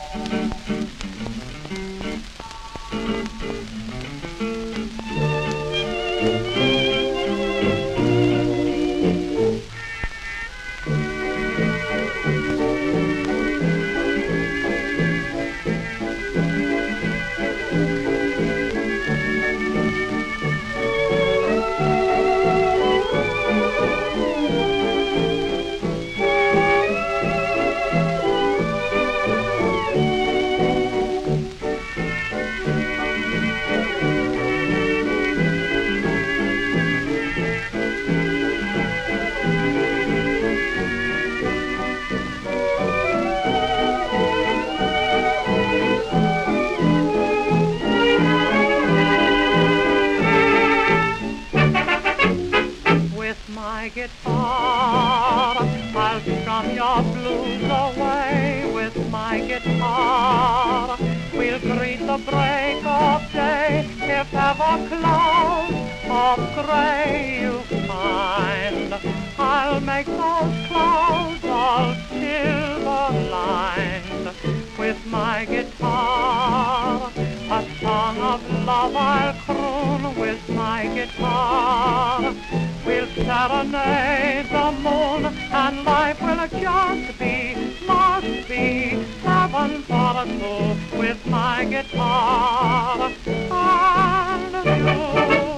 My guitar, I'll strum your blues away. With my guitar, we'll greet the break of day. If ever clouds of gray you find, I'll make those clouds all silver-lined. With my guitar, a song of love I'll croon. With my guitar, we'll serenade the moon, and life will just be, must be, heaven for two. With my guitar and you.